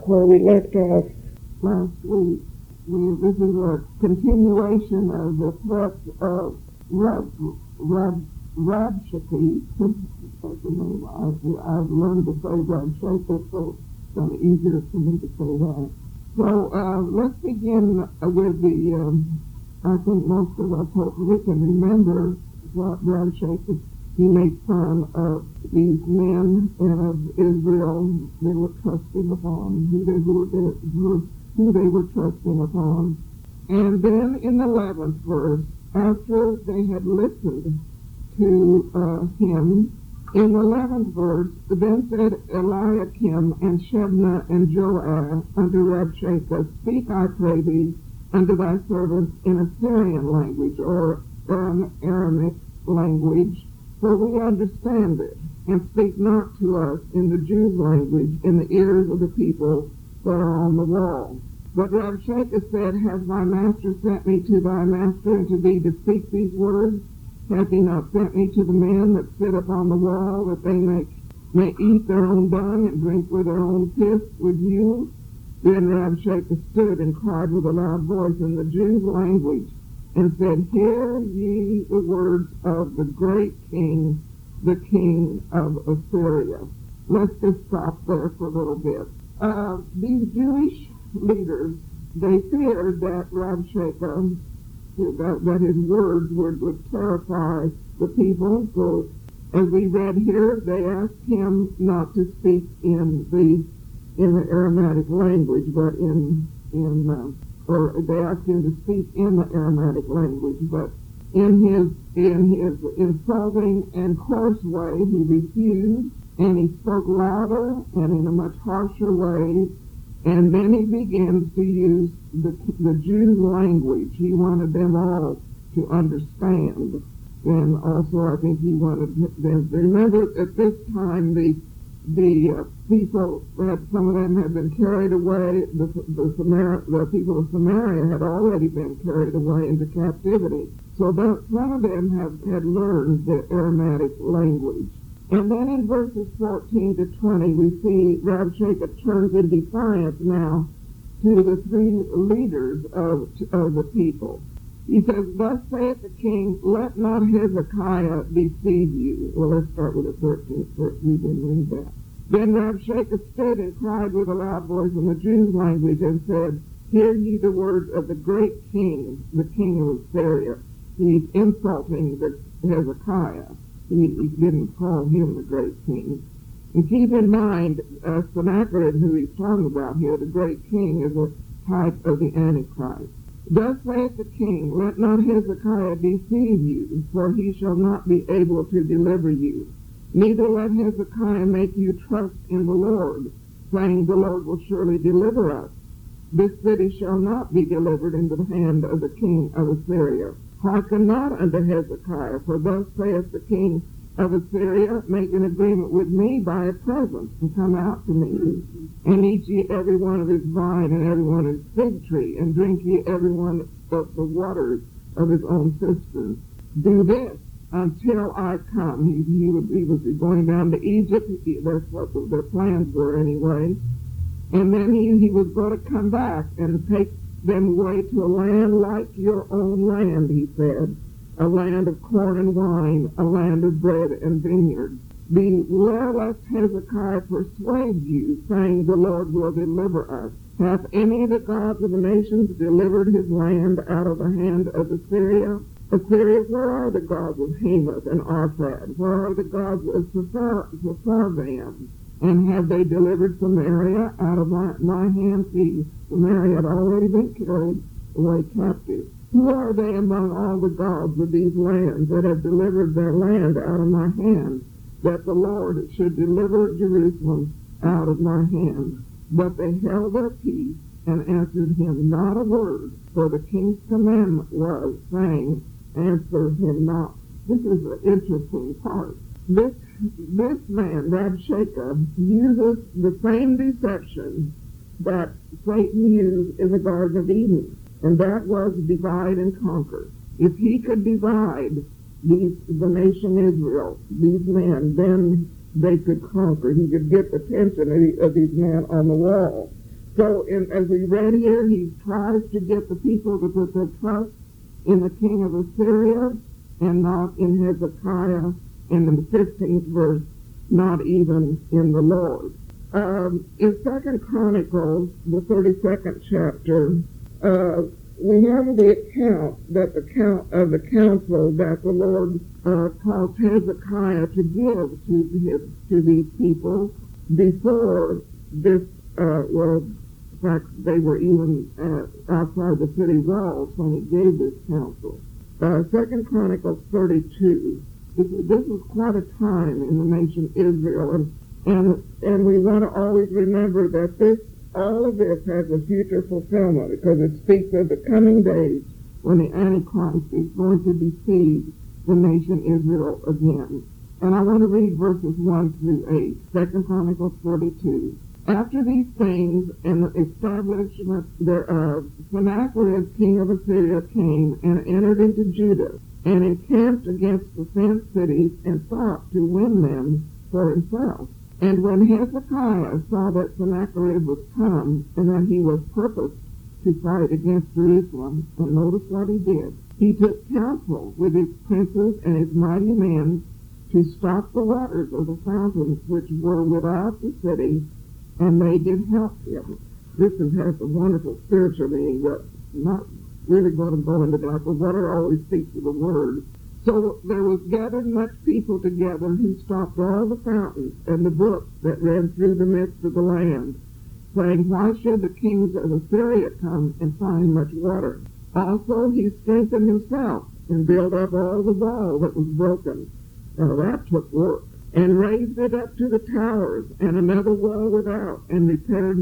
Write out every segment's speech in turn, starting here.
where we left off last week. This is a continuation of the threat of Rabshakeh. That's the name. I've learned to say Rabshakeh, so it's kind of easier for me to say that. So let's begin with I think most of us hopefully can remember what Rabshakeh, he made fun of these men and of Israel they were trusting upon, who they were trusting upon. And then in the 11th verse, after they had listened to him, in the 11th verse, then said Eliakim and Shebna and Joah unto Rabshakeh, speak, I pray thee, unto thy servants in a Syrian language, or an Aramaic language, for we understand it, and speak not to us in the Jews' language, in the ears of the people that are on the wall. But Rabshakeh said, has thy master sent me to thy master, and to thee to speak these words? Hath he not sent me to the men that sit upon the wall, that they may eat their own dung, and drink with their own piss with you? Then Rabshakeh stood and cried with a loud voice in the Jews' language, and said, hear ye the words of the great king, the king of Assyria. Let's just stop there for a little bit. These Jewish leaders, they feared that Rabshakeh, that his words would terrify the people. So as we read here, they asked him not to speak in the Aramaic language, but or they asked him to speak in the Aramaic language, but in his insulting and coarse way, he refused, and he spoke louder and in a much harsher way, and then he begins to use the Jews' language. He wanted them all to understand, and also I think he wanted them to remember at this time the people that some of them had been carried away, the people of Samaria had already been carried away into captivity. So that some of them had learned the Aramaic language. And then in verses 14 to 20, we see Rabshakeh turns in defiance now to the three leaders of the people. He says, thus saith the king, let not Hezekiah deceive you. Well, let's start with the 13th verse. We didn't read that. Then Rabshakeh stood and cried with a loud voice in the Jews' language and said, hear ye the words of the great king, the king of Assyria. He's insulting Hezekiah. He didn't call him the great king. And keep in mind, Sennacherib, who he's talking about here, the great king, is a type of the Antichrist. Thus saith the king, let not Hezekiah deceive you, for he shall not be able to deliver you. Neither let Hezekiah make you trust in the Lord, saying, the Lord will surely deliver us. This city shall not be delivered into the hand of the king of Assyria. Hearken not unto Hezekiah, for thus saith the king of Assyria, make an agreement with me by a present, and come out to me, and eat ye every one of his vine and every one of his fig tree, and drink ye every one of the waters of his own cisterns. Do this until I come. He was going down to Egypt. That's what their plans were anyway. And then he was going to come back and take them away to a land like your own land, he said, a land of corn and wine, a land of bread and vineyards. Beware lest Hezekiah persuade you, saying, the Lord will deliver us. Hath any of the gods of the nations delivered his land out of the hand of Assyria? Assyria, where are the gods of Hamath and Arpad? Where are the gods of Sepharvaim? And have they delivered Samaria out of my hand? See, Samaria had already been carried away captive. Who are they among all the gods of these lands that have delivered their land out of my hand, that the Lord should deliver Jerusalem out of my hand? But they held their peace and answered him not a word, for the king's commandment was, saying, answer him not. This is an interesting part. This man, Rabshakeh, uses the same deception that Satan used in the Garden of Eden, and that was divide and conquer. If he could divide the nation Israel, these men, then they could conquer. He could get the attention of these men on the wall. So as we read here, he tries to get the people to put their trust in the king of Assyria and not in Hezekiah, and in the 15th verse, not even in the Lord. In 2 Chronicles, the 32nd chapter, we have the account of the counsel that the Lord caused Hezekiah to give to these people before this in fact, they were even outside the city walls when he gave this counsel. 2 Chronicles 32. This was quite a time in the nation Israel, and we want to always remember that all of this has a future fulfillment, because it speaks of the coming days when the Antichrist is going to deceive the nation Israel again. And I want to read verses 1 through 8, 2 Chronicles 32. After these things and the establishment thereof, Sennacherib king of Assyria came and entered into Judah, and encamped against the fenced cities, and sought to win them for himself. And when Hezekiah saw that Sennacherib was come, and that he was purposed to fight against Jerusalem, and notice what he did. He took counsel with his princes and his mighty men to stop the waters of the fountains which were without the city, and they did help him. This has a wonderful spiritual meaning, but not really going to go into that, but what I always speaks of the word. So there was gathered much people together who stopped all the fountains and the brooks that ran through the midst of the land, saying, Why should the kings of Assyria come and find much water? Also he strengthened himself and built up all the wall that was broken. Now that took work. And raised it up to the towers, and another wall without, and repaired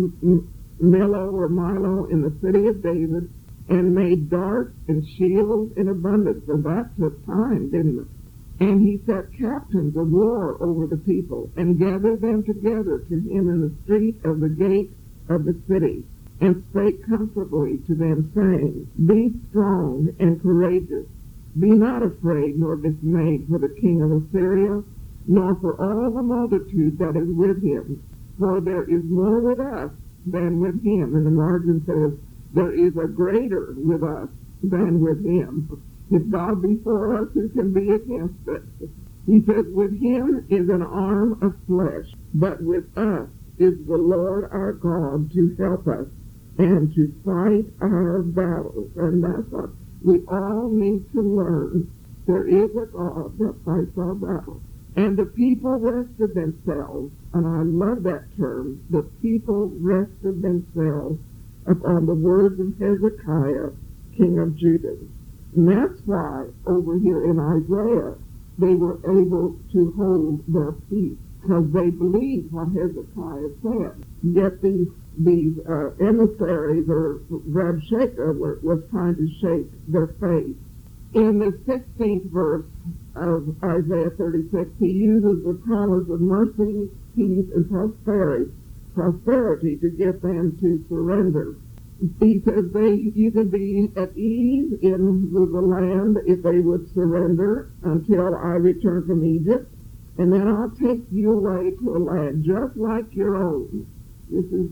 Milo in the city of David, and made darts and shields in abundance. And that took time, didn't it? And he set captains of war over the people, and gathered them together to him in the street of the gate of the city, and spake comfortably to them, saying, Be strong and courageous, be not afraid nor dismayed for the king of Assyria, nor for all the multitude that is with him. For there is more with us than with him. And the margin says, there is a greater with us than with him. If God be for us, who can be against us? He says, with him is an arm of flesh, but with us is the Lord our God to help us and to fight our battles. And that's what we all need to learn. There is a God that fights our battles. And the people rested themselves, and I love that term, the people rested themselves upon the words of Hezekiah, king of Judah. And that's why over here in Isaiah, they were able to hold their peace, because they believed what Hezekiah said. Yet these emissaries, or Rabshakeh, was trying to shake their faith. In the 16th verse of Isaiah 36, he uses the promise of mercy, peace, and prosperity to get them to surrender. He says you can be at ease in the land if they would surrender until I return from Egypt, and then I'll take you away to a land just like your own. This is,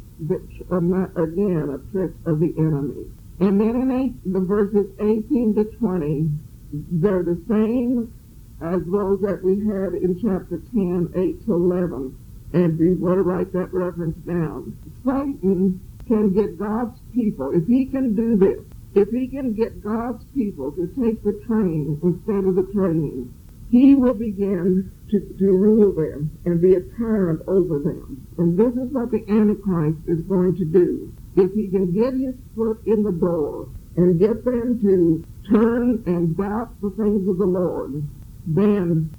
again, a trick of the enemy. And then in the verses 18 to 20, they're the same as those that we had in chapter 10, 8 to 11. And we want to write that reference down. Satan can get God's people, if he can do this, if he can get God's people to take the train instead of the train, he will begin to rule them and be a tyrant over them. And this is what the Antichrist is going to do. If he can get his foot in the door and get them to turn and doubt the things of the Lord, then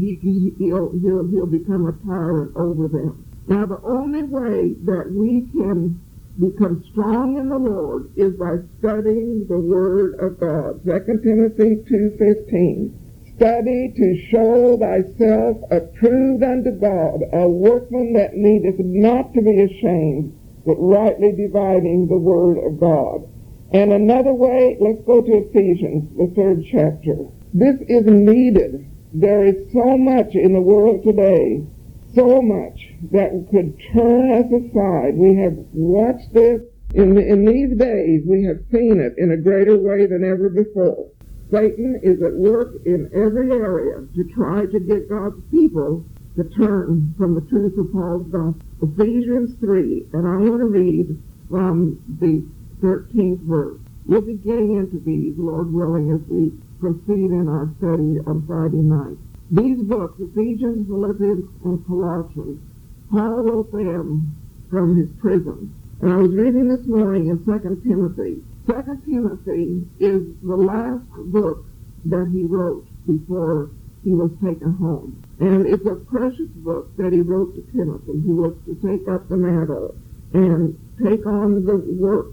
he'll become a tyrant over them. Now, the only way that we can become strong in the Lord is by studying the Word of God. 2 Timothy 2:15. Study to show thyself approved unto God, a workman that needeth not to be ashamed, but rightly dividing the Word of God. And another way, let's go to Ephesians, the 3rd chapter. This is needed. There is so much in the world today, so much that could turn us aside. We have watched this in these days. We have seen it in a greater way than ever before. Satan is at work in every area to try to get God's people to turn from the truth of Paul's gospel. Ephesians 3, and I want to read from the 13th verse. We'll be getting into these, Lord willing, as we proceed in our study on Friday night. These books, Ephesians, Philippians, and Colossians, Paul wrote them from his prison. And I was reading this morning in 2 Timothy. 2 Timothy is the last book that he wrote before he was taken home. And it's a precious book that he wrote to Timothy, who was to take up the mantle and take on the work,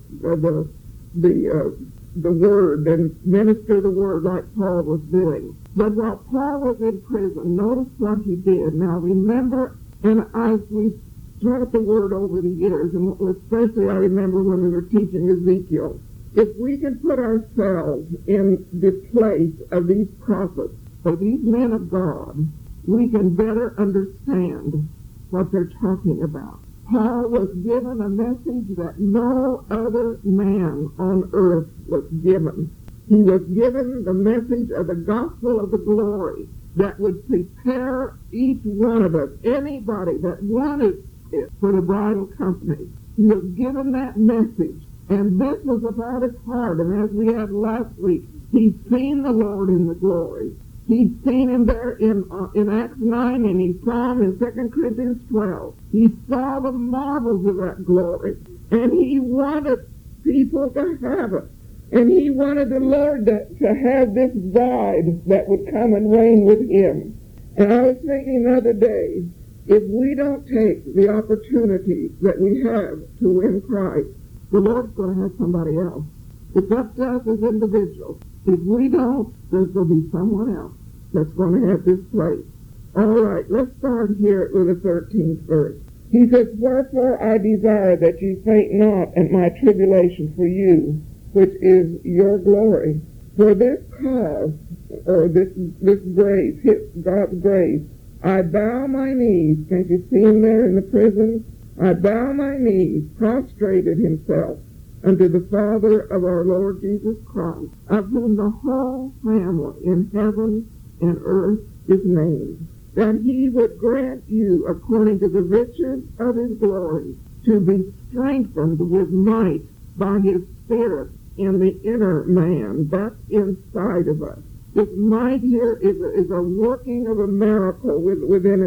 the word, and minister the word like Paul was doing. But while Paul was in prison, notice what he did. Now remember, and as we taught the word over the years, and especially I remember when we were teaching Ezekiel, if we can put ourselves in the place of these prophets, or these men of God, we can better understand what they're talking about. Paul was given a message that no other man on earth was given. He was given the message of the gospel of the glory that would prepare each one of us, anybody that wanted it, for the bridal company. He was given that message, and this was about his heart. And as we had last week, he'd seen the Lord in the glory. He'd seen him there in Acts 9, and he saw him in 2 Corinthians 12. He saw the marvels of that glory, and he wanted people to have it. And he wanted the Lord to have this bride that would come and reign with him. And I was thinking the other day, if we don't take the opportunity that we have to win Christ, the Lord's going to have somebody else. It's up to us as individuals. If we don't, there's going to be someone else that's going to have this place. All right, let's start here with the 13th verse. He says, "Wherefore I desire that ye faint not at my tribulation for you, which is your glory. For this cause, or this grace, God's grace, I bow my knees." Can't you see him there in the prison? "I bow my knees," prostrated himself, "unto the Father of our Lord Jesus Christ, of whom the whole family in heaven and earth is named, that he would grant you, according to the riches of his glory, to be strengthened with might by his Spirit in the inner man," that's inside of us. This might here is a working of a miracle within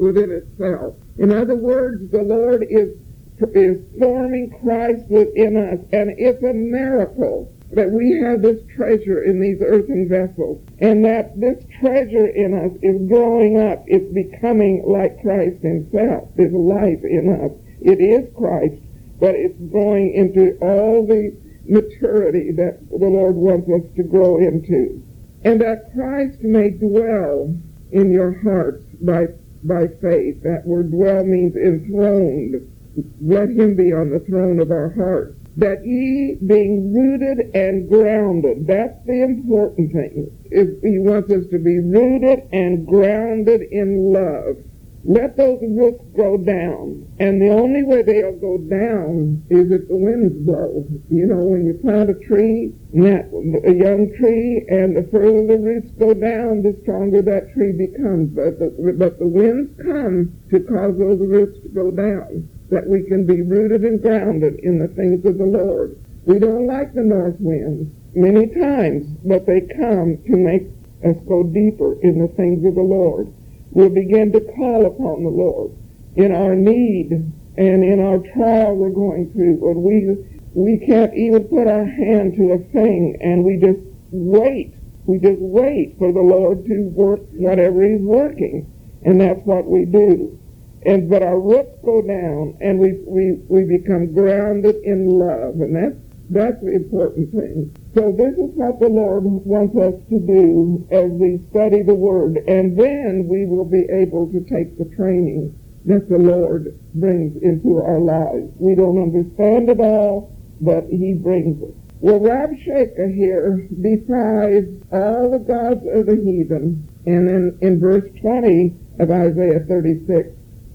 itself. In other words, the Lord is forming Christ within us, and it's a miracle that we have this treasure in these earthen vessels, and that this treasure in us is growing up. It's becoming like Christ himself. There's life in us. It is Christ, but it's growing into all the maturity that the Lord wants us to grow into. And that Christ may dwell in your hearts by faith. That word dwell means enthroned. Let him be on the throne of our hearts. That ye, being rooted and grounded, that's the important thing. He wants us to be rooted and grounded in love. Let those roots go down. And the only way they'll go down is if the winds blow. You know, when you plant a tree, a young tree, and the further the roots go down, the stronger that tree becomes. But the winds come to cause those roots to go down, that we can be rooted and grounded in the things of the Lord. We don't like the north winds many times, but they come to make us go deeper in the things of the Lord. We'll begin to call upon the Lord in our need and in our trial we're going through. When we can't even put our hand to a thing, and we just wait. We just wait for the Lord to work whatever he's working. And that's what we do. But our roots go down, and we become grounded in love. And that's the important thing. So this is what the Lord wants us to do as we study the Word. And then we will be able to take the training that the Lord brings into our lives. We don't understand it all, but he brings it. Well, Rabshakeh here defies all the gods of the heathen. And then in verse 20 of Isaiah 36,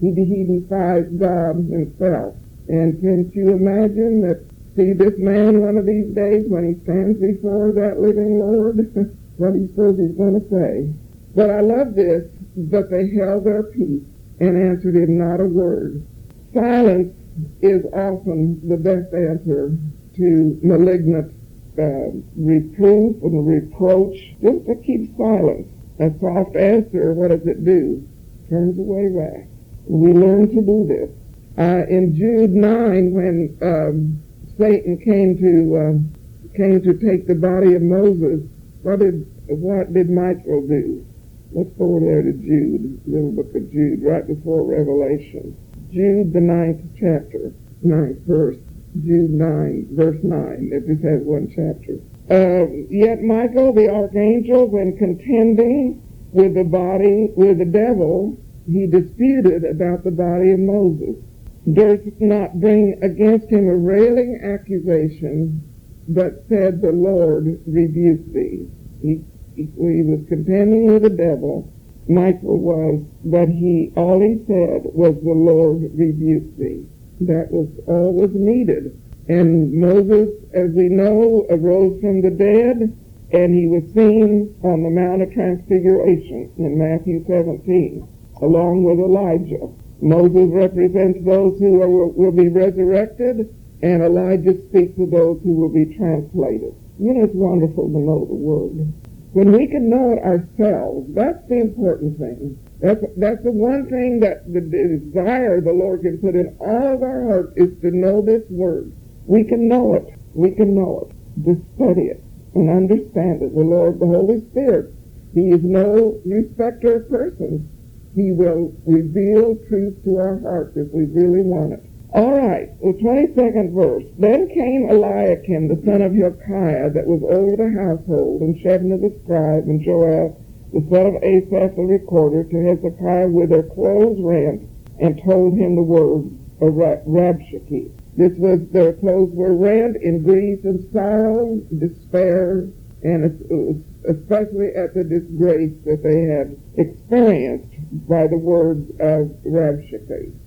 He defies God himself. And can't you imagine that, see this man one of these days when he stands before that living Lord, what he says he's going to say. But I love this, but they held their peace and answered him not a word. Silence is often the best answer to malignant reproof and reproach. Just to keep silence. A soft answer, what does it do? Turns away wrath. We learn to do this. In Jude 9, when Satan came to take the body of Moses, what did Michael do? Let's go there to Jude, little book of Jude, right before Revelation. Jude, the 9th chapter, 9th verse. Jude 9, verse 9. It just has one chapter. Yet Michael, the archangel, when contending with the devil, he disputed about the body of Moses, durst not bring against him a railing accusation, but said, the Lord rebuke thee. He was contending with the devil, Michael was, but all he said was, the Lord rebuke thee. That was all was needed. And Moses, as we know, arose from the dead, and he was seen on the Mount of Transfiguration in Matthew 17, along with Elijah. Moses represents those who will be resurrected, and Elijah speaks of those who will be translated. You know, it's wonderful to know the Word. When we can know it ourselves, that's the important thing. That's the one thing that the desire the Lord can put in all of our hearts is to know this Word. We can know it. We can know it. Just study it and understand it. The Lord, the Holy Spirit, He is no respecter of persons. He will reveal truth to our hearts if we really want it. All right, the 22nd verse. Then came Eliakim, the son of Hilkiah, that was over the household, and Shebna the scribe, and Joel, the son of Asaph the recorder, to Hezekiah with their clothes rent, and told him the words of Rabshakeh. This was, their clothes were rent in grief and sorrow, despair, and especially at the disgrace that they had experienced by the words of Rabshakeh.